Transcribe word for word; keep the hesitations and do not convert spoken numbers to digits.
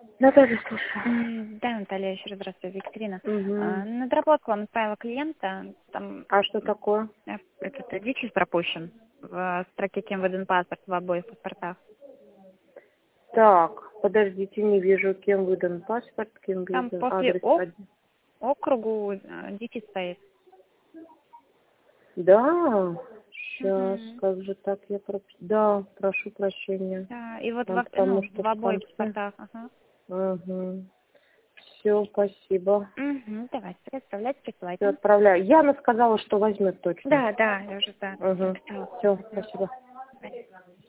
Наталья, слушаю. М, Да, Наталья, еще раз здравствуйте, Екатерина. А, Угу. На доработку вам отправила клиента, там А что такое? э, этот э, дичь пропущен в строке «Кем выдан паспорт» в обоих паспортах. Так, подождите, не вижу, кем выдан паспорт, кем Там выдан после адрес ок- один. округу э, дичь стоит. Да, сейчас, Мгм. как же так я проп... Да, прошу прощения. Да, и вот Ну, во, потому ну, что в в обоих конце. паспортах. Ага. Угу. Все, спасибо. Угу, давайте, отправляйте, Все, присылайте. отправляю. Яна сказала, что возьмет точно. Да, да, я уже да, Угу. написала. Все, Мгм. спасибо. Давайте.